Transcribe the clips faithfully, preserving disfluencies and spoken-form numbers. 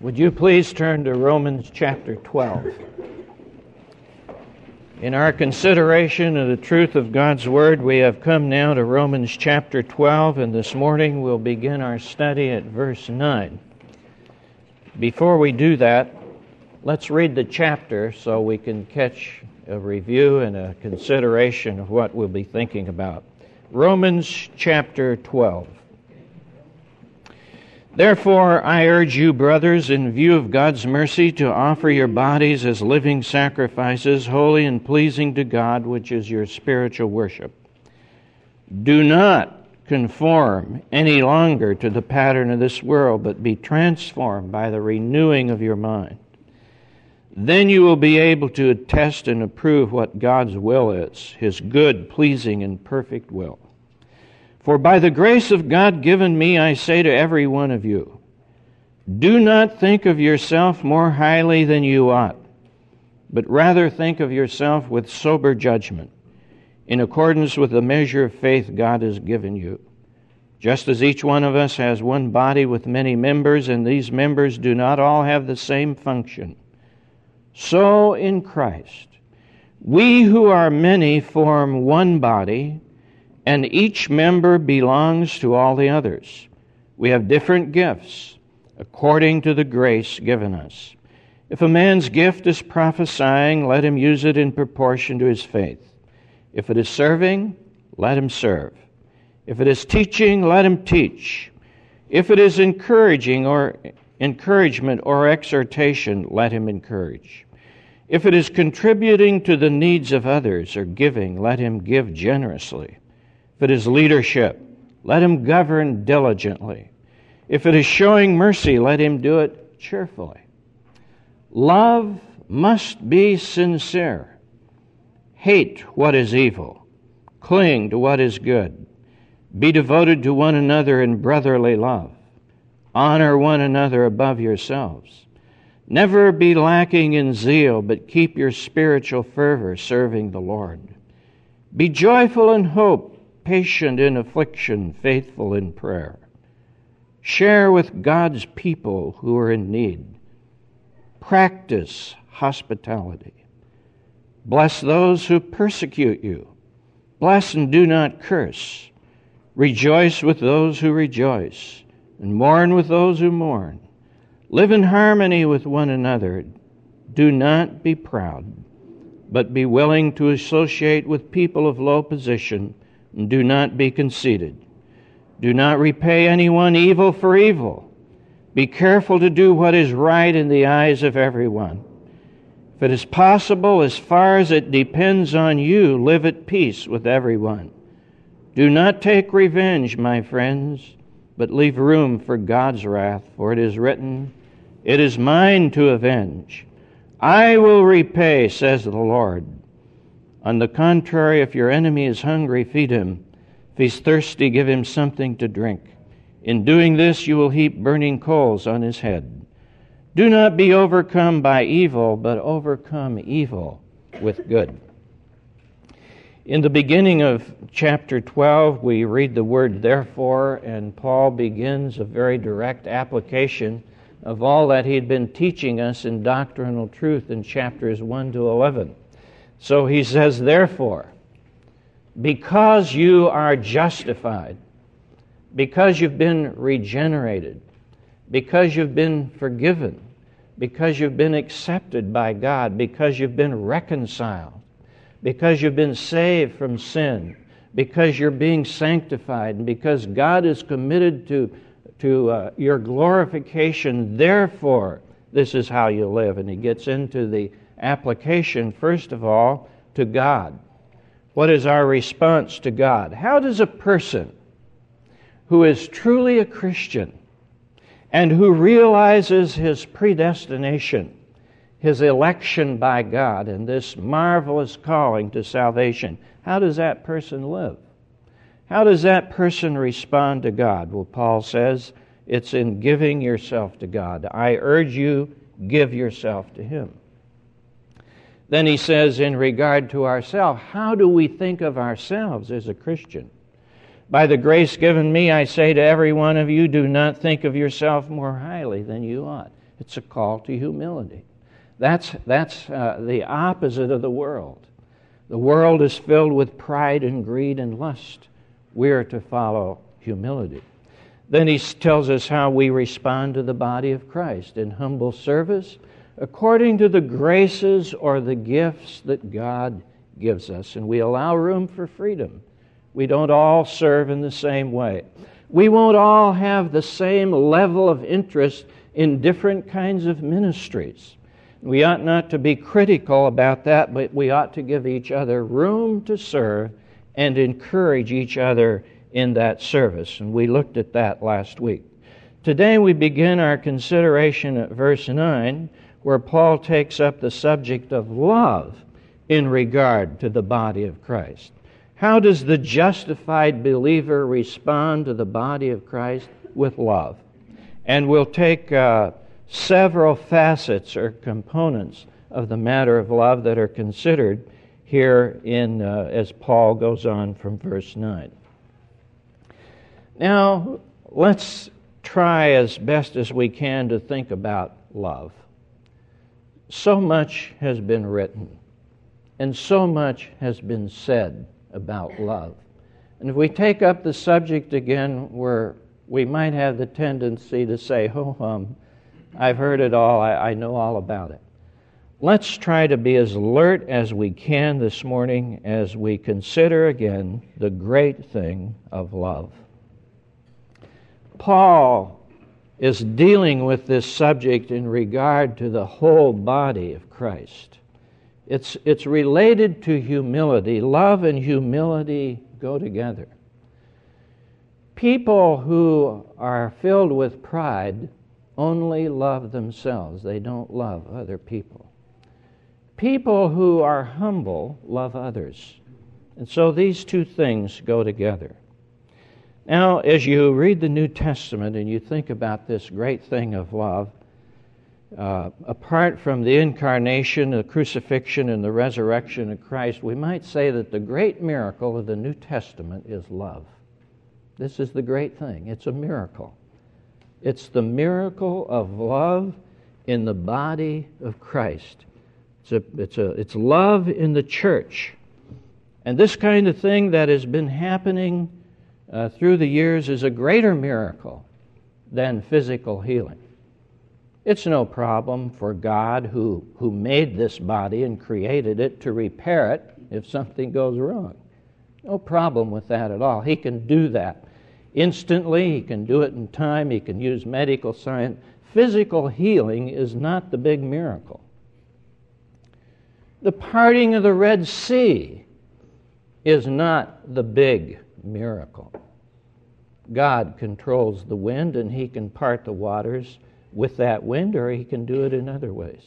Would you please turn to Romans chapter twelve? In our consideration of the truth of God's Word, we have come now to Romans chapter twelve, and this morning we'll begin our study at verse nine. Before we do that, let's read the chapter so we can catch a review and a consideration of what we'll be thinking about. Romans chapter twelve. Therefore, I urge you, brothers, in view of God's mercy, to offer your bodies as living sacrifices, holy and pleasing to God, which is your spiritual worship. Do not conform any longer to the pattern of this world, but be transformed by the renewing of your mind. Then you will be able to attest and approve what God's will is, His good, pleasing, and perfect will. For by the grace of God given me, I say to every one of you, do not think of yourself more highly than you ought, but rather think of yourself with sober judgment, in accordance with the measure of faith God has given you. Just as each one of us has one body with many members, and these members do not all have the same function, so in Christ, we who are many form one body, and each member belongs to all the others. We have different gifts according to the grace given us. If a man's gift is prophesying, let him use it in proportion to his faith. If it is serving, let him serve. If it is teaching, let him teach. If it is encouraging or encouragement or exhortation, let him encourage. If it is contributing to the needs of others or giving, let him give generously. If it is leadership, let him govern diligently. If it is showing mercy, let him do it cheerfully. Love must be sincere. Hate what is evil. Cling to what is good. Be devoted to one another in brotherly love. Honor one another above yourselves. Never be lacking in zeal, but keep your spiritual fervor serving the Lord. Be joyful in hope, patient in affliction, faithful in prayer. Share with God's people who are in need. Practice hospitality. Bless those who persecute you. Bless and do not curse. Rejoice with those who rejoice, and mourn with those who mourn. Live in harmony with one another. Do not be proud, but be willing to associate with people of low position, and do not be conceited. Do not repay anyone evil for evil. Be careful to do what is right in the eyes of everyone. If it is possible, as far as it depends on you, live at peace with everyone. Do not take revenge, my friends, but leave room for God's wrath, for it is written, "It is mine to avenge. I will repay, says the Lord." On the contrary, if your enemy is hungry, feed him. If he's thirsty, give him something to drink. In doing this, you will heap burning coals on his head. Do not be overcome by evil, but overcome evil with good. In the beginning of chapter twelve, we read the word therefore, and Paul begins a very direct application of all that he had been teaching us in doctrinal truth in chapters one to eleven. So he says, therefore, because you are justified, because you've been regenerated, because you've been forgiven, because you've been accepted by God, because you've been reconciled, because you've been saved from sin, because you're being sanctified, and because God is committed to, to uh, your glorification, therefore, this is how you live. And he gets into the application, first of all, to God. What is our response to God? How does a person who is truly a Christian and who realizes his predestination, his election by God, and this marvelous calling to salvation, how does that person live? How does that person respond to God? Well, Paul says it's in giving yourself to God. I urge you, give yourself to Him. Then he says, in regard to ourselves, how do we think of ourselves as a Christian? By the grace given me, I say to every one of you, do not think of yourself more highly than you ought. It's a call to humility. That's, that's uh, the opposite of the world. The world is filled with pride and greed and lust. We're to follow humility. Then he tells us how we respond to the body of Christ in humble service according to the graces or the gifts that God gives us. And we allow room for freedom. We don't all serve in the same way. We won't all have the same level of interest in different kinds of ministries. We ought not to be critical about that, but we ought to give each other room to serve and encourage each other in that service. And we looked at that last week. Today we begin our consideration at verse nine, where Paul takes up the subject of love in regard to the body of Christ. How does the justified believer respond to the body of Christ? With love. And we'll take uh, several facets or components of the matter of love that are considered here in uh, as Paul goes on from verse nine. Now, let's try as best as we can to think about love. So much has been written, and so much has been said about love. And if we take up the subject again, where we might have the tendency to say, oh, um, I've heard it all, I, I know all about it. Let's try to be as alert as we can this morning as we consider again the great thing of love. Paul is dealing with this subject in regard to the whole body of Christ. It's, it's related to humility. Love and humility go together. People who are filled with pride only love themselves. They don't love other people. People who are humble love others. And so these two things go together. Now, as you read the New Testament and you think about this great thing of love, uh, apart from the incarnation, the crucifixion, and the resurrection of Christ, we might say that the great miracle of the New Testament is love. This is the great thing. It's a miracle. It's the miracle of love in the body of Christ. It's a, it's a, it's love in the church. And this kind of thing that has been happening Uh, through the years is a greater miracle than physical healing. It's no problem for God who, who made this body and created it to repair it if something goes wrong. No problem with that at all. He can do that instantly. He can do it in time. He can use medical science. Physical healing is not the big miracle. The parting of the Red Sea is not the big miracle. God controls the wind, and He can part the waters with that wind, or He can do it in other ways.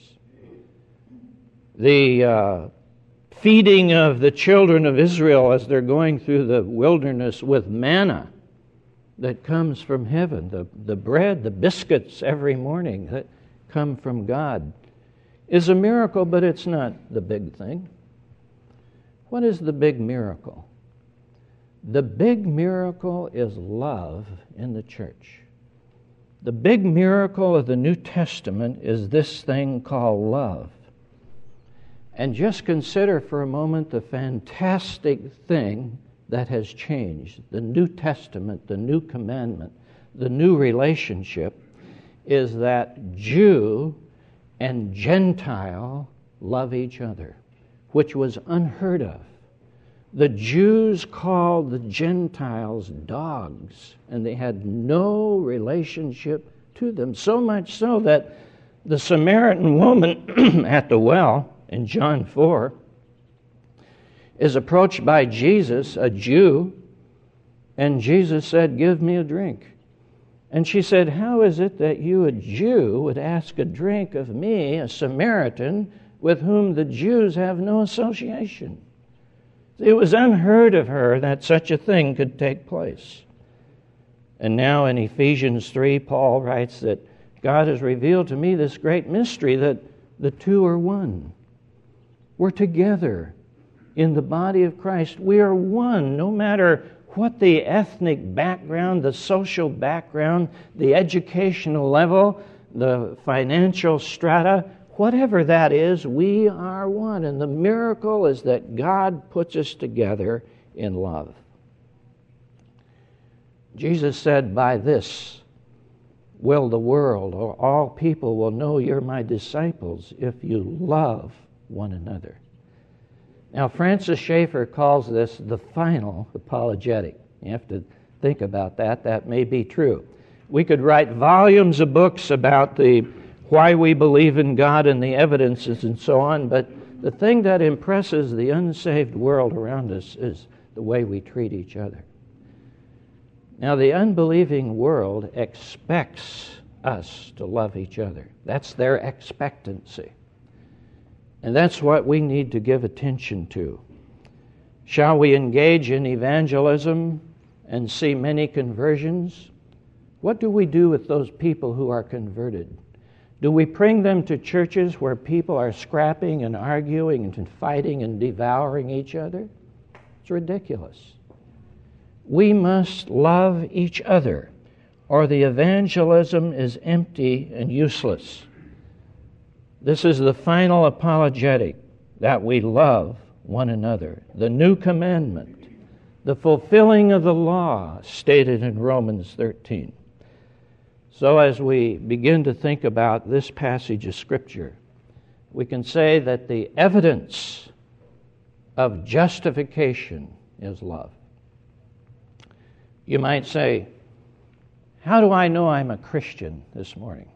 The uh, feeding of the children of Israel as they're going through the wilderness with manna that comes from heaven, the, the bread, the biscuits every morning that come from God, is a miracle, but it's not the big thing. What is the big miracle? The big miracle is love in the church. The big miracle of the New Testament is this thing called love. And just consider for a moment the fantastic thing that has changed. The New Testament, the new commandment, the new relationship is that Jew and Gentile love each other, which was unheard of. The Jews called the Gentiles dogs, and they had no relationship to them. So much so that the Samaritan woman at the well in John four is approached by Jesus, a Jew, and Jesus said, "Give me a drink." And she said, "How is it that you, a Jew, would ask a drink of me, a Samaritan, with whom the Jews have no association?" It was unheard of her that such a thing could take place. And now in Ephesians three, Paul writes that God has revealed to me this great mystery that the two are one. We're together in the body of Christ. We are one, no matter what the ethnic background, the social background, the educational level, the financial strata, whatever that is, we are one. And the miracle is that God puts us together in love. Jesus said, "By this will the world, or all people will know you're my disciples, if you love one another." Now, Francis Schaeffer calls this the final apologetic. You have to think about that. That may be true. We could write volumes of books about the why we believe in God and the evidences and so on, but the thing that impresses the unsaved world around us is the way we treat each other. Now, the unbelieving world expects us to love each other. That's their expectancy. And that's what we need to give attention to. Shall we engage in evangelism and see many conversions? What do we do with those people who are converted? Do we bring them to churches where people are scrapping and arguing and fighting and devouring each other? It's ridiculous. We must love each other, or the evangelism is empty and useless. This is the final apologetic, that we love one another. The new commandment, the fulfilling of the law stated in Romans thirteen. So as we begin to think about this passage of Scripture, we can say that the evidence of justification is love. You might say, how do I know I'm a Christian this morning?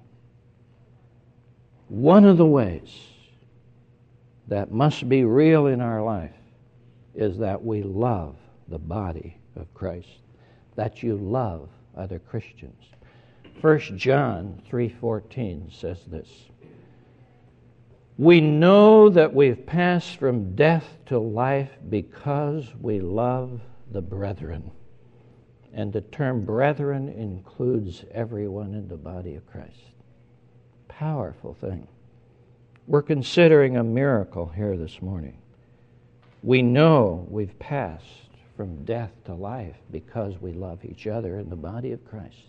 One of the ways that must be real in our life is that we love the body of Christ, that you love other Christians. First John three fourteen says this, "We know that we've passed from death to life because we love the brethren." And the term brethren includes everyone in the body of Christ. Powerful thing. We're considering a miracle here this morning. We know we've passed from death to life because we love each other in the body of Christ.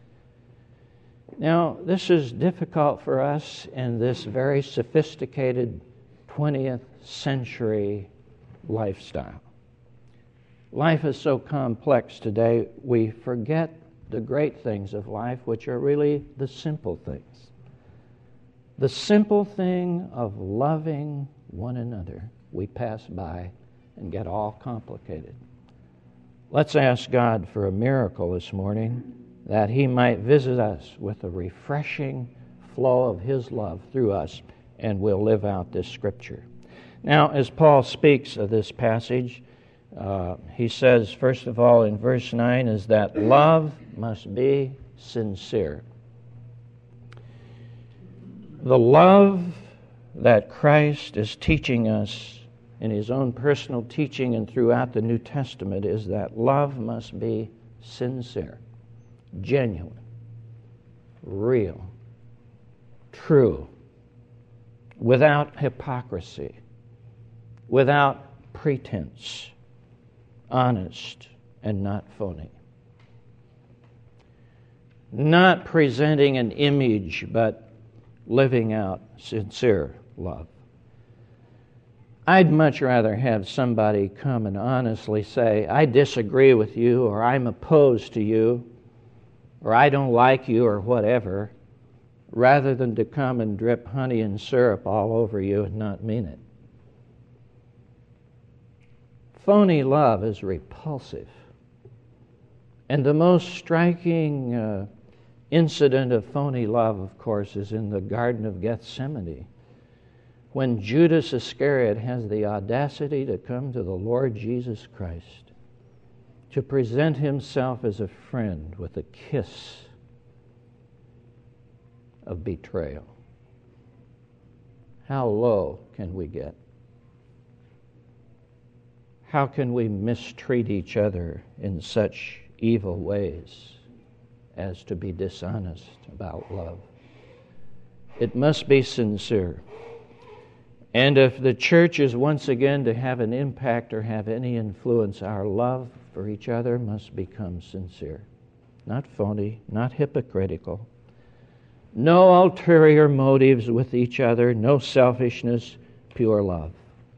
Now, this is difficult for us in this very sophisticated twentieth century lifestyle. Life is so complex today, we forget the great things of life, which are really the simple things. The simple thing of loving one another, we pass by and get all complicated. Let's ask God for a miracle this morning, that He might visit us with a refreshing flow of His love through us, and we'll live out this Scripture. Now, as Paul speaks of this passage, Uh, he says, first of all, in verse nine, is that love must be sincere. The love that Christ is teaching us in His own personal teaching and throughout the New Testament is that love must be sincere, genuine, real, true, without hypocrisy, without pretense, honest and not phony. Not presenting an image, but living out sincere love. I'd much rather have somebody come and honestly say, I disagree with you, or I'm opposed to you, or I don't like you, or whatever, rather than to come and drip honey and syrup all over you and not mean it. Phony love is repulsive. And the most striking uh, incident of phony love, of course, is in the Garden of Gethsemane, when Judas Iscariot has the audacity to come to the Lord Jesus Christ, to present himself as a friend with a kiss of betrayal. How low can we get? How can we mistreat each other in such evil ways as to be dishonest about love? It must be sincere. And if the church is once again to have an impact or have any influence, our love for each other must become sincere. Not phony, not hypocritical, No ulterior motives with each other, no selfishness, pure love.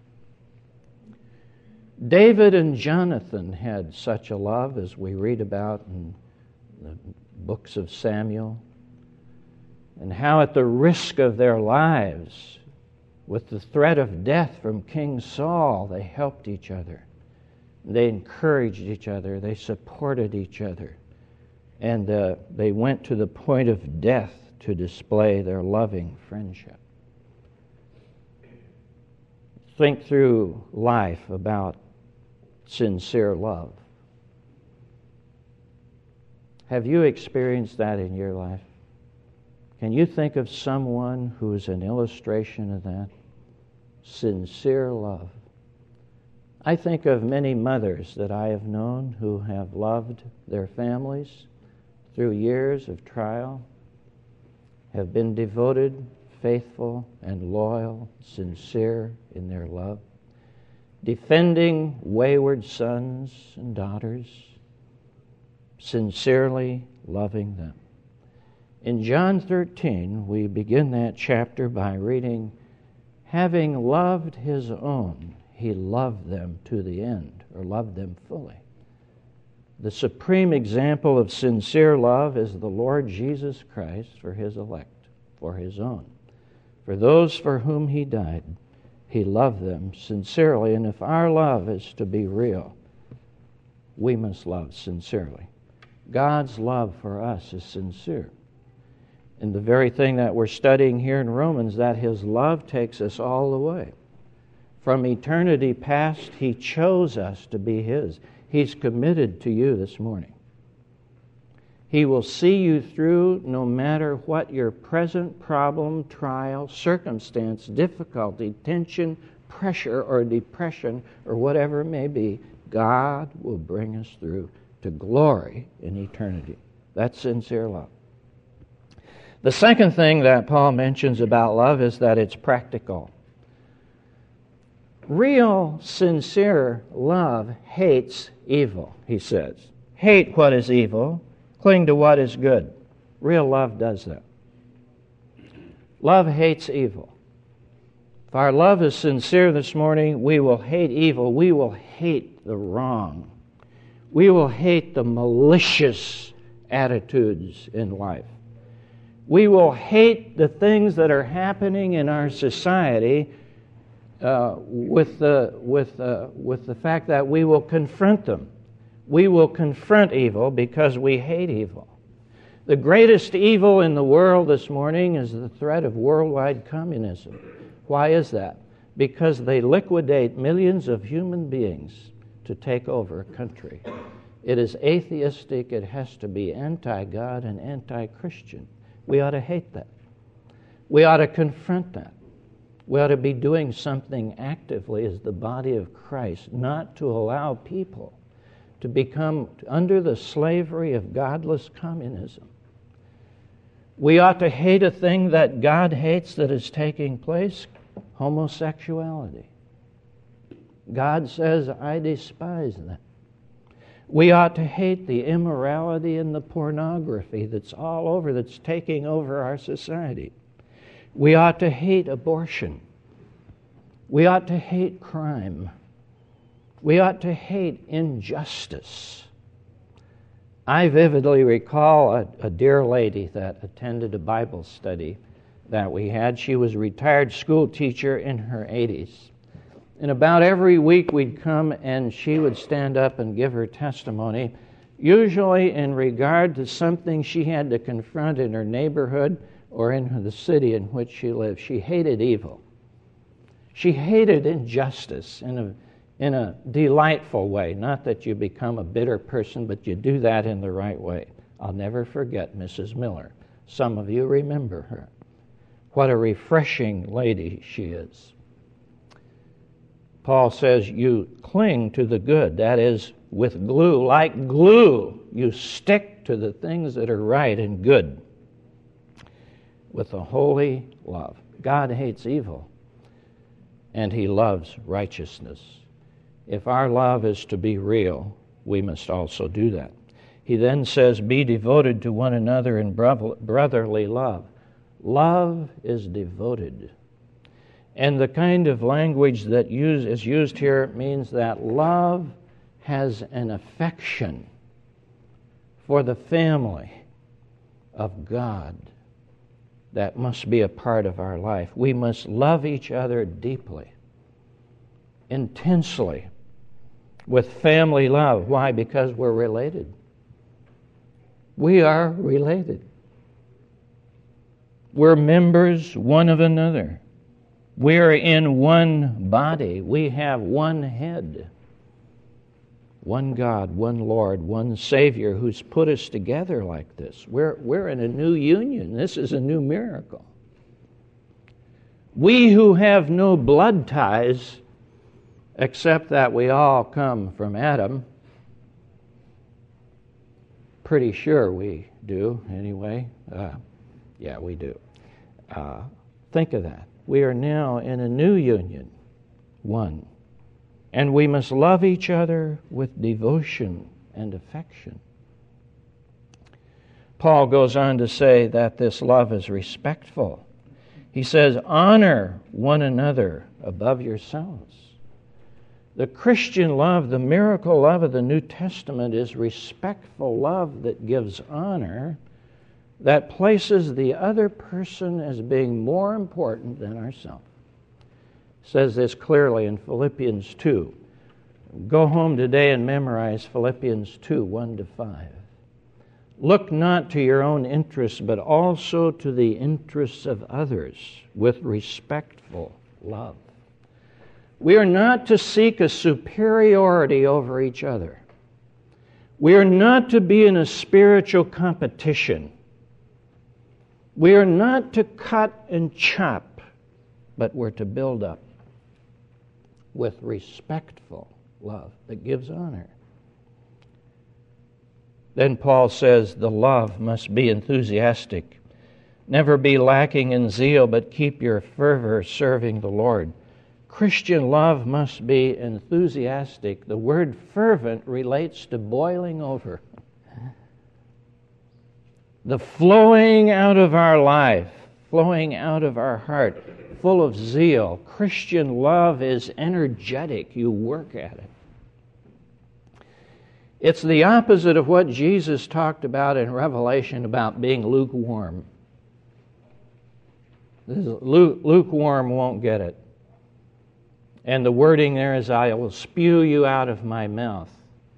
David and Jonathan had such a love, as we read about in the books of Samuel, and how at the risk of their lives, with the threat of death from King Saul, they helped each other. They encouraged each other. They supported each other. And uh, they went to the point of death to display their loving friendship. Think through life about sincere love. Have you experienced that in your life? Can you think of someone who is an illustration of that? Sincere love. I think of many mothers that I have known who have loved their families through years of trial, have been devoted, faithful, and loyal, sincere in their love, defending wayward sons and daughters, sincerely loving them. In John thirteen, we begin that chapter by reading, having loved his own, he loved them to the end, or loved them fully. The supreme example of sincere love is the Lord Jesus Christ for his elect, for his own. For those for whom he died, he loved them sincerely. And if our love is to be real, we must love sincerely. God's love for us is sincere. And the very thing that we're studying here in Romans, that his love takes us all the way. From eternity past, he chose us to be his. He's committed to you this morning. He will see you through no matter what your present problem, trial, circumstance, difficulty, tension, pressure, or depression, or whatever it may be. God will bring us through to glory in eternity. That's sincere love. The second thing that Paul mentions about love is that it's practical. Real, sincere love hates evil, he says. Hate what is evil, cling to what is good. Real love does that. Love hates evil. If our love is sincere this morning, we will hate evil. We will hate the wrong. We will hate the malicious attitudes in life. We will hate the things that are happening in our society uh, with the with uh, with the fact that we will confront them. We will confront evil because we hate evil. The greatest evil in the world this morning is the threat of worldwide communism. Why is that? Because they liquidate millions of human beings to take over a country. It is atheistic. It has to be anti-God and anti-Christian. We ought to hate that. We ought to confront that. We ought to be doing something actively as the body of Christ, not to allow people to become under the slavery of godless communism. We ought to hate a thing that God hates that is taking place, homosexuality. God says, I despise that. We ought to hate the immorality and the pornography that's all over, that's taking over our society. We ought to hate abortion. We ought to hate crime. We ought to hate injustice. I vividly recall a, a dear lady that attended a Bible study that we had. She was a retired school teacher in her eighties. And about every week we'd come and she would stand up and give her testimony, usually in regard to something she had to confront in her neighborhood or in the city in which she lived. She hated evil. She hated injustice in a, in a delightful way. Not that you become a bitter person, but you do that in the right way. I'll never forget Missus Miller. Some of you remember her. What a refreshing lady she is. Paul says you cling to the good. That is, with glue. Like glue, you stick to the things that are right and good with a holy love. God hates evil, and he loves righteousness. If our love is to be real, we must also do that. He then says, be devoted to one another in brotherly love. Love is devoted. And the kind of language that use, is used here means that love has an affection for the family of God that must be a part of our life. We must love each other deeply, intensely, with family love. Why? Because we're related. We are related. We're members one of another. We're in one body. We have one head. One God, one Lord, one Savior who's put us together like this. We're, we're in a new union. This is a new miracle. We who have no blood ties, except that we all come from Adam, pretty sure we do anyway. Uh, yeah, we do. Uh, think of that. We are now in a new union, one. And we must love each other with devotion and affection. Paul goes on to say that this love is respectful. He says, honor one another above yourselves. The Christian love, the miracle love of the New Testament, is respectful love that gives honor, that places the other person as being more important than ourselves. Says this clearly in Philippians two. Go home today and memorize Philippians two, one to five. Look not to your own interests, but also to the interests of others with respectful love. We are not to seek a superiority over each other. We are not to be in a spiritual competition. We are not to cut and chop, but we're to build up with respectful love that gives honor. Then Paul says the love must be enthusiastic. Never be lacking in zeal, but keep your fervor serving the Lord. Christian love must be enthusiastic. The word fervent relates to boiling over. The flowing out of our life, flowing out of our heart, full of zeal. Christian love is energetic. You work at it. It's the opposite of what Jesus talked about in Revelation about being lukewarm. Lukewarm won't get it. And the wording there is, I will spew you out of my mouth.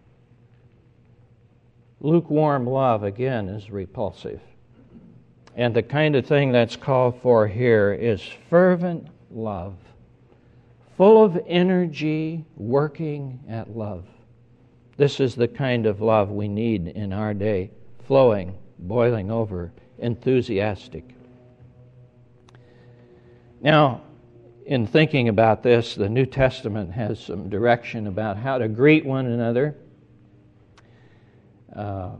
Lukewarm love, again, is repulsive. And the kind of thing that's called for here is fervent love, full of energy, working at love. This is the kind of love we need in our day, flowing, boiling over, enthusiastic. Now, in thinking about this, the New Testament has some direction about how to greet one another. Uh,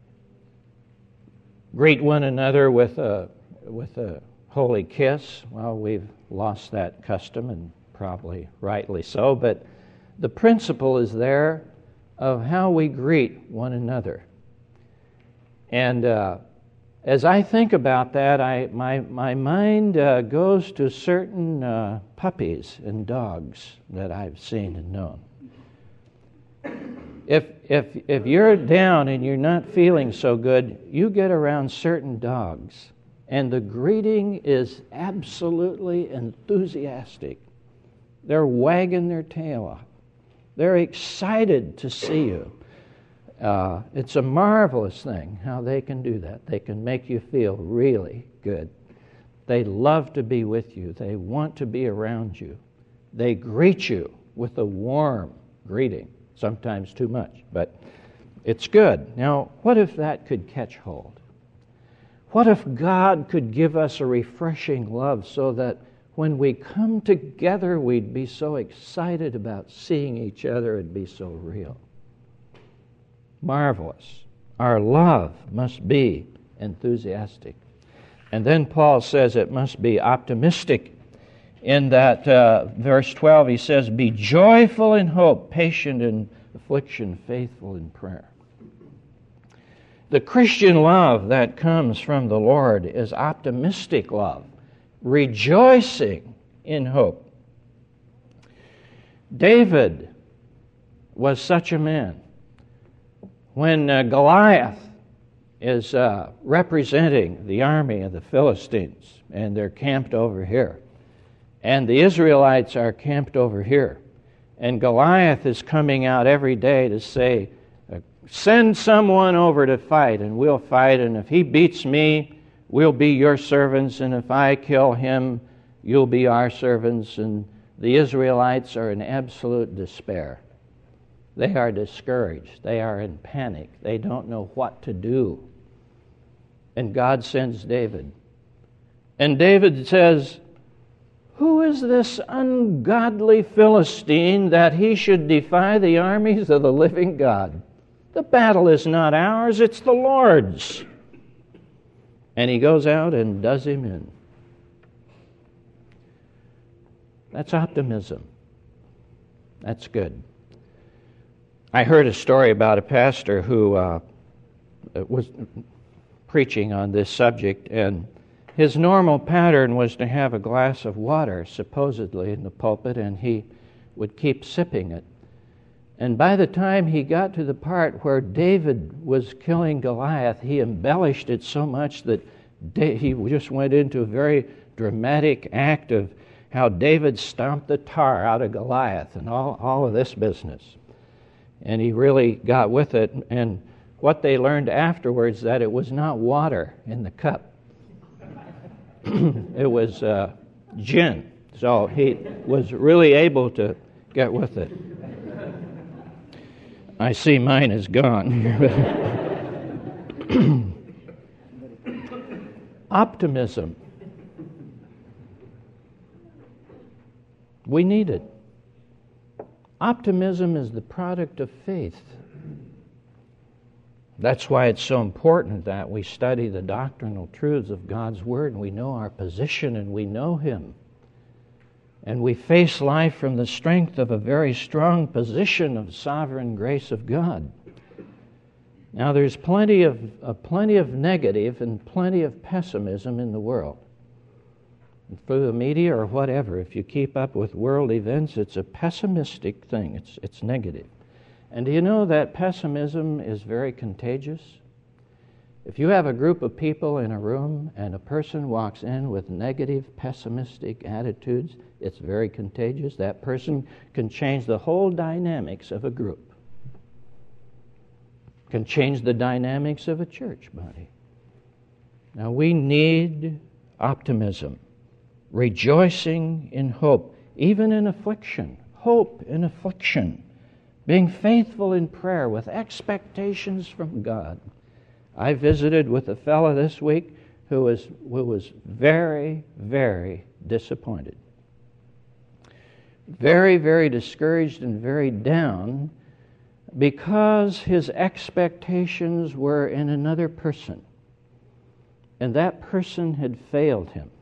greet one another with a with a holy kiss. Well, we've lost that custom, and probably rightly so, but the principle is there of how we greet one another. And uh, as I think about that, I my my mind uh, goes to certain uh, puppies and dogs that I've seen and known. If if if you're down and you're not feeling so good, you get around certain dogs, and the greeting is absolutely enthusiastic. They're wagging their tail off. They're excited to see you. Uh, it's a marvelous thing how they can do that. They can make you feel really good. They love to be with you. They want to be around you. They greet you with a warm greeting. Sometimes too much, but it's good. Now, what if that could catch hold? What if God could give us a refreshing love so that when we come together, we'd be so excited about seeing each other, it'd be so real. Marvelous. Our love must be enthusiastic. And then Paul says it must be optimistic. In that uh, verse twelve, he says, be joyful in hope, patient in affliction, faithful in prayer. The Christian love that comes from the Lord is optimistic love, rejoicing in hope. David was such a man. When uh, Goliath is uh, representing the army of the Philistines, and they're camped over here, and the Israelites are camped over here, and Goliath is coming out every day to say, send someone over to fight, and we'll fight, and if he beats me, we'll be your servants, and if I kill him, you'll be our servants. And the Israelites are in absolute despair. They are discouraged. They are in panic. They don't know what to do. And God sends David. And David says, who is this ungodly Philistine that he should defy the armies of the living God? The battle is not ours, it's the Lord's. And he goes out and does him in. That's optimism. That's good. I heard a story about a pastor who uh, was preaching on this subject, and his normal pattern was to have a glass of water, supposedly, in the pulpit, and he would keep sipping it. And by the time he got to the part where David was killing Goliath, he embellished it so much that he just went into a very dramatic act of how David stomped the tar out of Goliath and all, all of this business. And he really got with it. And what they learned afterwards, that it was not water in the cup. It was uh, gin. So he was really able to get with it. I see mine is gone. Optimism. We need it. Optimism is the product of faith. That's why it's so important that we study the doctrinal truths of God's Word, and we know our position and we know Him. And we face life from the strength of a very strong position of sovereign grace of God. Now, there's plenty of uh, plenty of negative and plenty of pessimism in the world. And through the media or whatever, if you keep up with world events, it's a pessimistic thing. It's it's negative. And do you know that pessimism is very contagious? If you have a group of people in a room and a person walks in with negative, pessimistic attitudes, it's very contagious. That person can change the whole dynamics of a group, can change the dynamics of a church body. Now, we need optimism, rejoicing in hope, even in affliction, hope in affliction, being faithful in prayer with expectations from God. I visited with a fellow this week who was, who was very, very disappointed. Very, very discouraged and very down because his expectations were in another person. And that person had failed him.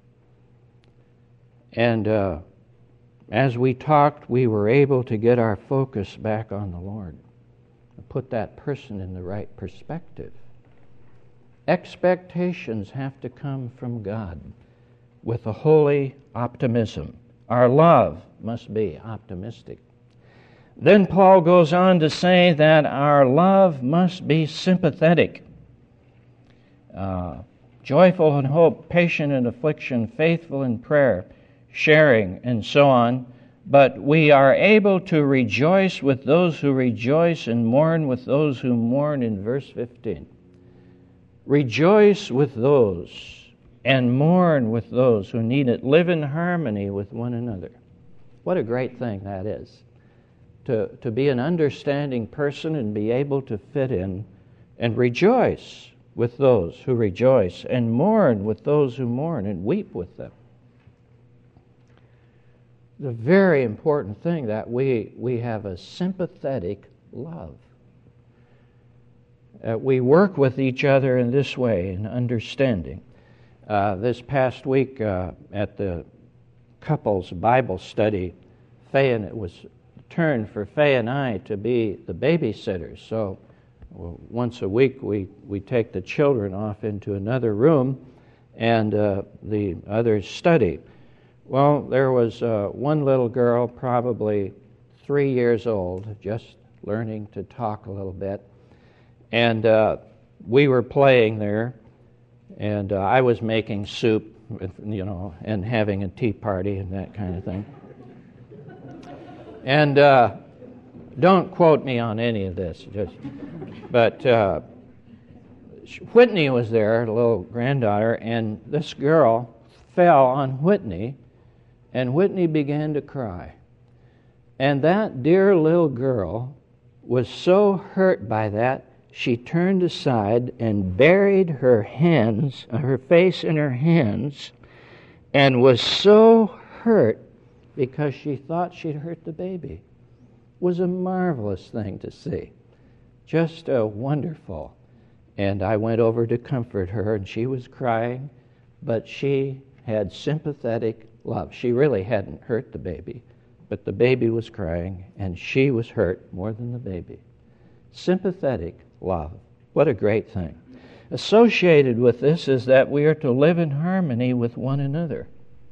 And uh, as we talked, we were able to get our focus back on the Lord and put that person in the right perspective. Expectations have to come from God with a holy optimism. Our love must be optimistic. Then Paul goes on to say that our love must be sympathetic. Uh, joyful in hope, patient in affliction, faithful in prayer, sharing, and so on. But we are able to rejoice with those who rejoice and mourn with those who mourn in verse fifteen. Rejoice with those and mourn with those who need it. Live in harmony with one another. What a great thing that is. To, to be an understanding person and be able to fit in and rejoice with those who rejoice and mourn with those who mourn and weep with them. It's a very important thing that we, we have a sympathetic love. Uh, we work with each other in this way, in understanding. Uh, this past week uh, at the couples Bible study, Faye and it was turn for Faye and I to be the babysitters. So well, once a week we, we take the children off into another room and uh, the others study. Well, there was uh, one little girl, probably three years old, just learning to talk a little bit, and uh, we were playing there, and uh, I was making soup, you know, and having a tea party and that kind of thing. And uh, don't quote me on any of this, just, but uh, Whitney was there, the little granddaughter, and this girl fell on Whitney, and Whitney began to cry. And that dear little girl was so hurt by that, she turned aside and buried her hands, her face in her hands, and was so hurt because she thought she'd hurt the baby. It was a marvelous thing to see. Just uh, wonderful. And I went over to comfort her, and she was crying, but she had sympathetic love. She really hadn't hurt the baby, but the baby was crying, and she was hurt more than the baby. Sympathetic love. What a great thing. Associated with this is that we are to live in harmony with one another.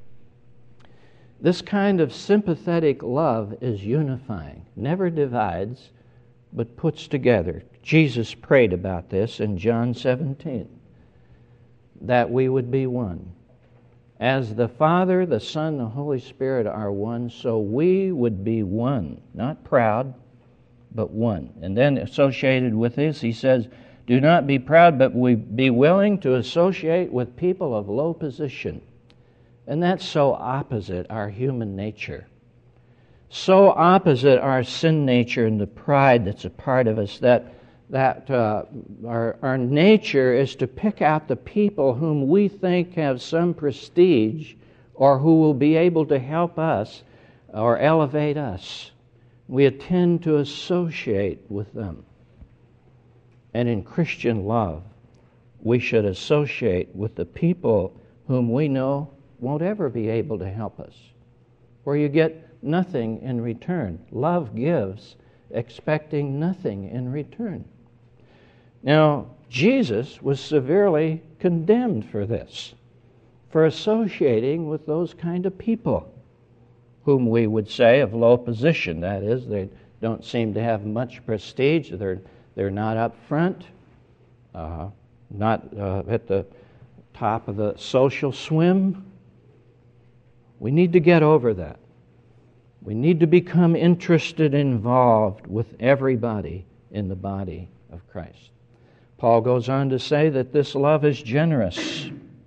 This kind of sympathetic love is unifying, never divides, but puts together. Jesus prayed about this in John seventeen, that we would be one. As the Father, the Son, the Holy Spirit are one, so we would be one. Not proud, but one. And then associated with this, he says, do not be proud, but we be willing to associate with people of low position. And that's so opposite our human nature. So opposite our sin nature and the pride that's a part of us, that that uh, our, our nature is to pick out the people whom we think have some prestige or who will be able to help us or elevate us. We tend to associate with them. And in Christian love, we should associate with the people whom we know won't ever be able to help us, where you get nothing in return. Love gives, expecting nothing in return. Now, Jesus was severely condemned for this, for associating with those kind of people, whom we would say of low position. That is, they don't seem to have much prestige. They're they're not up front, uh, not uh, at the top of the social swim. We need to get over that. We need to become interested, involved with everybody in the body of Christ. Paul goes on to say that this love is generous.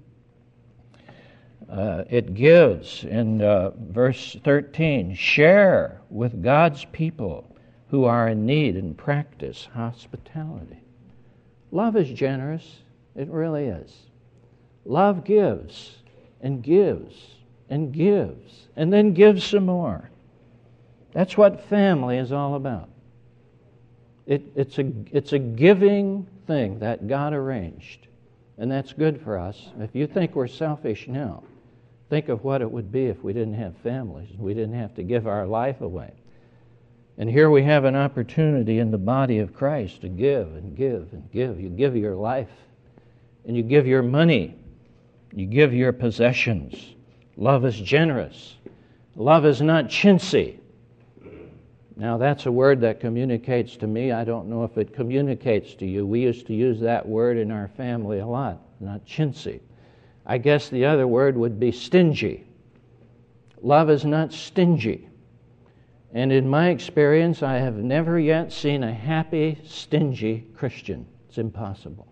Uh, it gives, in uh, verse thirteen, share with God's people who are in need and practice hospitality. Love is generous. It really is. Love gives and gives and gives and then gives some more. That's what family is all about. It, it's a it's a giving thing that God arranged, and that's good for us. If you think we're selfish now, think of what it would be if we didn't have families, we didn't have to give our life away. And here we have an opportunity in the body of Christ to give and give and give. You give your life, and you give your money, you give your possessions. Love is generous. Love is not chintzy. Now, that's a word that communicates to me. I don't know if it communicates to you. We used to use that word in our family a lot, not chintzy. I guess the other word would be stingy. Love is not stingy. And in my experience, I have never yet seen a happy, stingy Christian. It's impossible.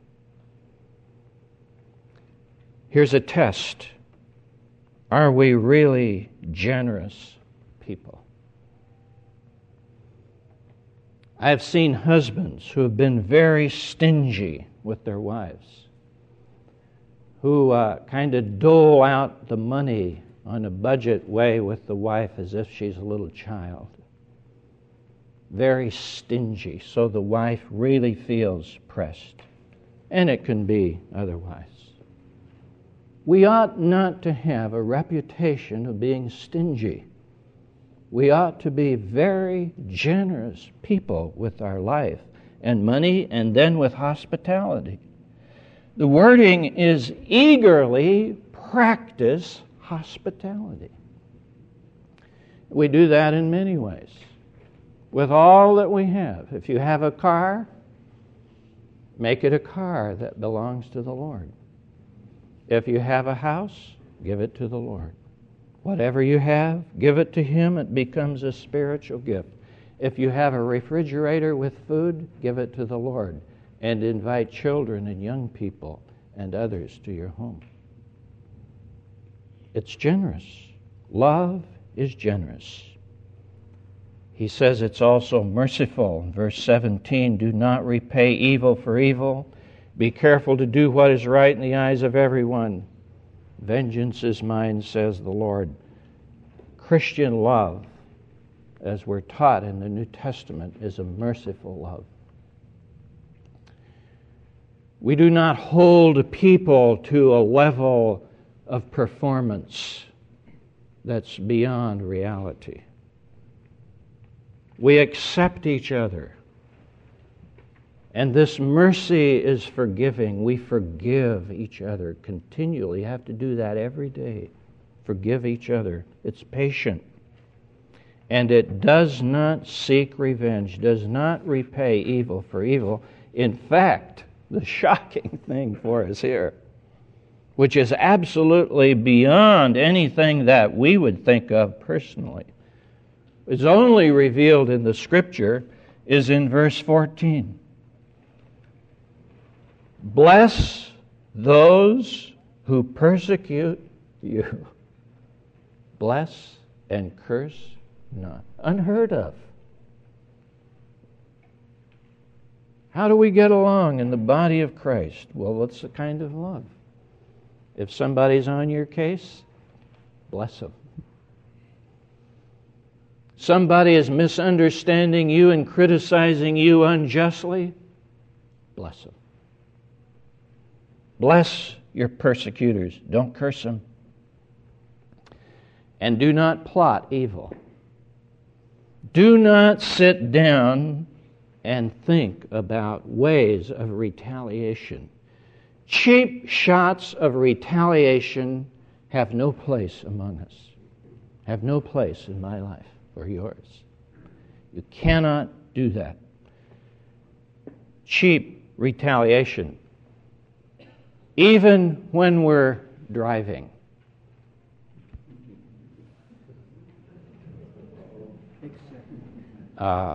Here's a test. Are we really generous people? I have seen husbands who have been very stingy with their wives, who uh, kind of dole out the money on a budget way with the wife as if she's a little child. Very stingy, so the wife really feels pressed. And it can be otherwise. We ought not to have a reputation of being stingy. We ought to be very generous people with our life and money, and then with hospitality. The wording is eagerly practice hospitality. We do that in many ways. With all that we have. If you have a car, make it a car that belongs to the Lord. If you have a house, give it to the Lord. Whatever you have, give it to Him. It becomes a spiritual gift. If you have a refrigerator with food, give it to the Lord. And invite children and young people and others to your home. It's generous. Love is generous. He says it's also merciful. In verse seventeen, do not repay evil for evil. Be careful to do what is right in the eyes of everyone. Vengeance is mine, says the Lord. Christian love, as we're taught in the New Testament, is a merciful love. We do not hold people to a level of performance that's beyond reality. We accept each other. And this mercy is forgiving. We forgive each other continually. You have to do that every day. Forgive each other. It's patient. And it does not seek revenge, does not repay evil for evil. In fact, the shocking thing for us here, which is absolutely beyond anything that we would think of personally, is only revealed in the Scripture, is in verse fourteen. Bless those who persecute you. Bless and curse not. Unheard of. How do we get along in the body of Christ? Well, what's the kind of love? If somebody's on your case, bless them. Somebody is misunderstanding you and criticizing you unjustly, bless them. Bless your persecutors. Don't curse them. And do not plot evil. Do not sit down and think about ways of retaliation. Cheap shots of retaliation have no place among us, have no place in my life or yours. You cannot do that. Cheap retaliation. Even when we're driving. Uh,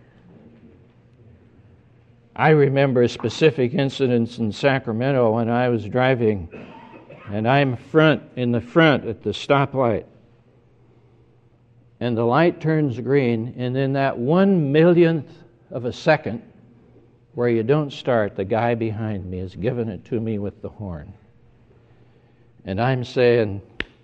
I remember specific incidents in Sacramento when I was driving, and I'm front in the front at the stoplight, and the light turns green, and in that one millionth of a second where you don't start, the guy behind me is giving it to me with the horn. And I'm saying,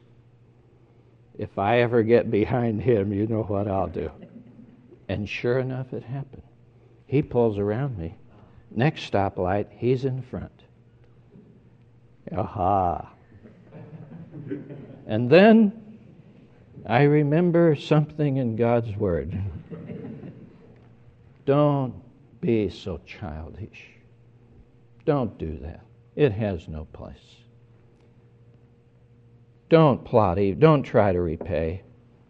if I ever get behind him, you know what I'll do. And sure enough, it happened. He pulls around me. Next stoplight, he's in front. Aha. And then I remember something in God's Word. Don't be so childish. Don't do that. It has no place. Don't plot evil. Don't try to repay.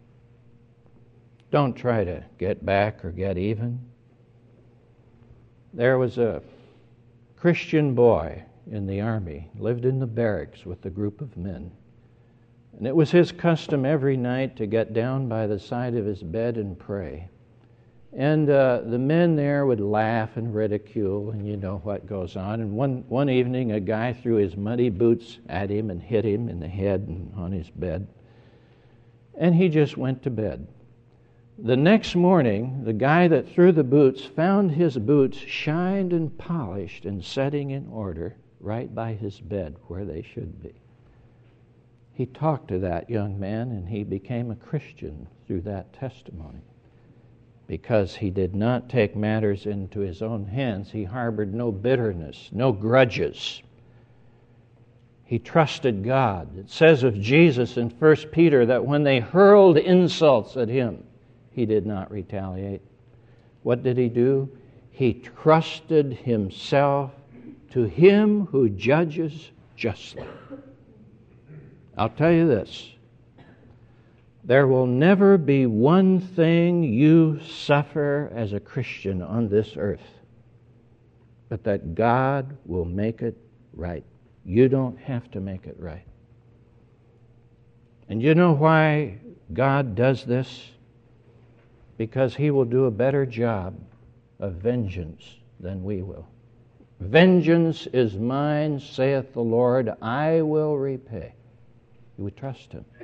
Don't try to get back or get even. There was a Christian boy in the army, lived in the barracks with a group of men. And it was his custom every night to get down by the side of his bed and pray. And uh, the men there would laugh and ridicule, and you know what goes on. And one, one evening, a guy threw his muddy boots at him and hit him in the head and on his bed. And he just went to bed. The next morning, the guy that threw the boots found his boots shined and polished and setting in order right by his bed where they should be. He talked to that young man, and he became a Christian through that testimony. Because he did not take matters into his own hands. He harbored no bitterness, no grudges. He trusted God. It says of Jesus in First Peter that when they hurled insults at him, he did not retaliate. What did he do? He trusted himself to him who judges justly. I'll tell you this. There will never be one thing you suffer as a Christian on this earth, but that God will make it right. You don't have to make it right. And you know why God does this? Because He will do a better job of vengeance than we will. Vengeance is mine, saith the Lord, I will repay. You would trust Him.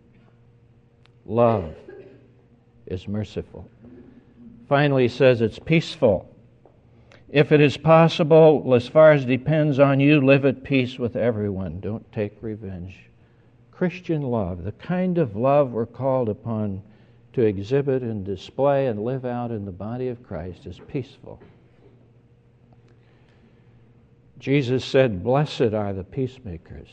Love is merciful. Finally, He says it's peaceful. If it is possible, as far as depends on you, live at peace with everyone. Don't take revenge. Christian love, the kind of love we're called upon to exhibit and display and live out in the body of Christ, is peaceful. Jesus said, "Blessed are the peacemakers."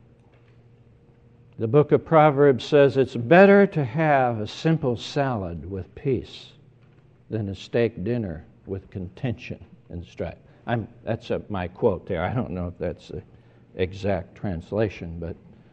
The book of Proverbs says it's better to have a simple salad with peace than a steak dinner with contention and strife. I'm, that's a, my quote there. I don't know if that's the exact translation, but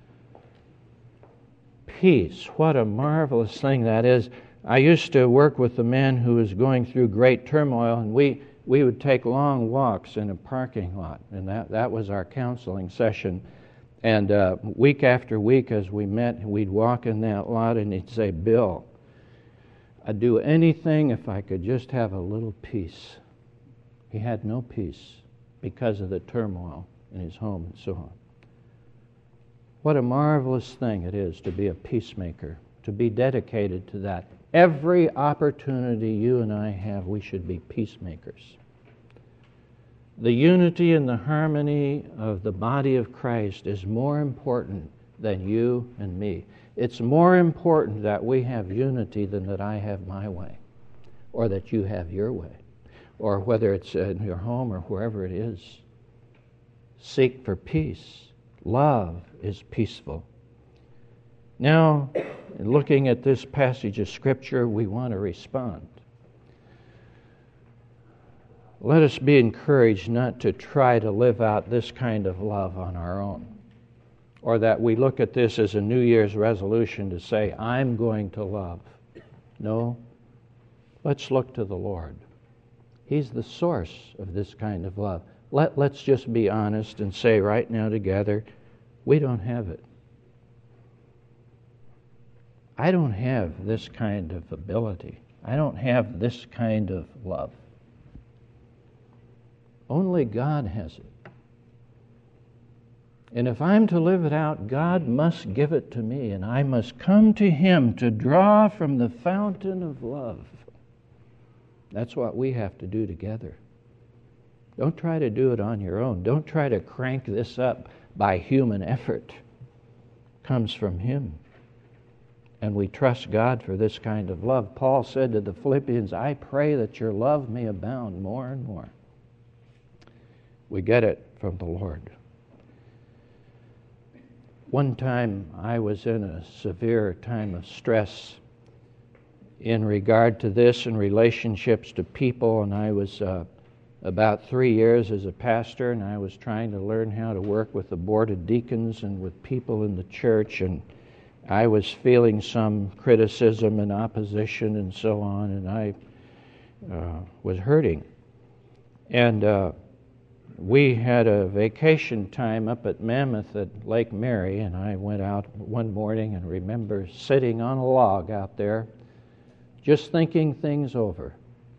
peace, what a marvelous thing that is. I used to work with a man who was going through great turmoil, and we, we would take long walks in a parking lot, and that, that was our counseling session. And uh, week after week as we met, we'd walk in that lot and he'd say, "Bill, I'd do anything if I could just have a little peace." He had no peace because of the turmoil in his home and so on. What a marvelous thing it is to be a peacemaker, to be dedicated to that. Every opportunity you and I have, we should be peacemakers. The unity and the harmony of the body of Christ is more important than you and me. It's more important that we have unity than that I have my way, or that you have your way, or whether it's in your home or wherever it is. Seek for peace. Love is peaceful. Now, looking at this passage of Scripture, we want to respond. Let us be encouraged not to try to live out this kind of love on our own, or that we look at this as a New Year's resolution to say, I'm going to love. No, let's look to the Lord. He's the source of this kind of love. Let, let's just be honest and say right now together, we don't have it. I don't have this kind of ability. I don't have this kind of love. Only God has it. And if I'm to live it out, God must give it to me, and I must come to Him to draw from the fountain of love. That's what we have to do together. Don't try to do it on your own. Don't try to crank this up by human effort. It comes from Him. And we trust God for this kind of love. Paul said to the Philippians, I pray that your love may abound more and more. We get it from the Lord. One time I was in a severe time of stress in regard to this and relationships to people, and I was uh, about three years as a pastor, and I was trying to learn how to work with the board of deacons and with people in the church, and I was feeling some criticism and opposition and so on, and I uh, was hurting. And uh, we had a vacation time up at Mammoth at Lake Mary, and I went out one morning and remember sitting on a log out there just thinking things over.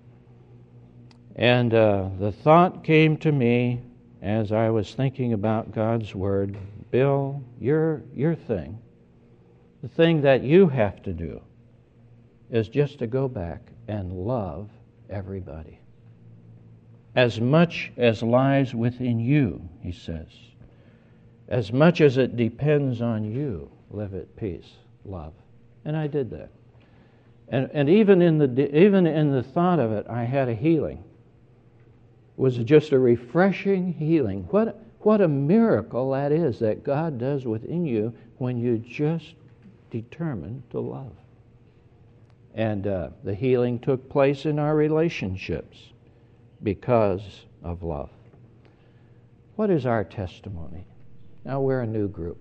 And uh, the thought came to me as I was thinking about God's Word, Bill, your your thing, the thing that you have to do is just to go back and love everybody. As much as lies within you, he says. As much as it depends on you, live at peace, love. And I did that. And and even in the even in the thought of it, I had a healing. It was just a refreshing healing. What what a miracle that is that God does within you when you just determine to love. And uh, the healing took place in our relationships. because of love. What is our testimony? Now we're a new group.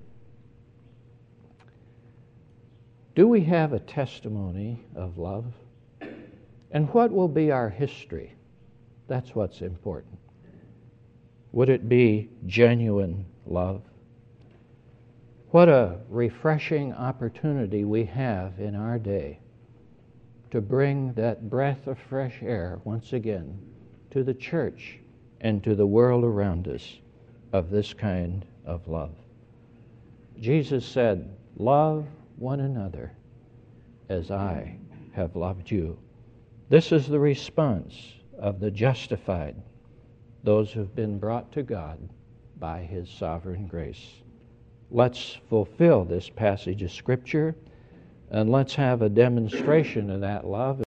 Do we have a testimony of love? And what will be our history? That's what's important. Would it be genuine love? What a refreshing opportunity we have in our day to bring that breath of fresh air once again to the church and to the world around us of this kind of love. Jesus said, "Love one another as I have loved you." This is the response of the justified, those who have been brought to God by His sovereign grace. Let's fulfill this passage of Scripture, and let's have a demonstration of that love.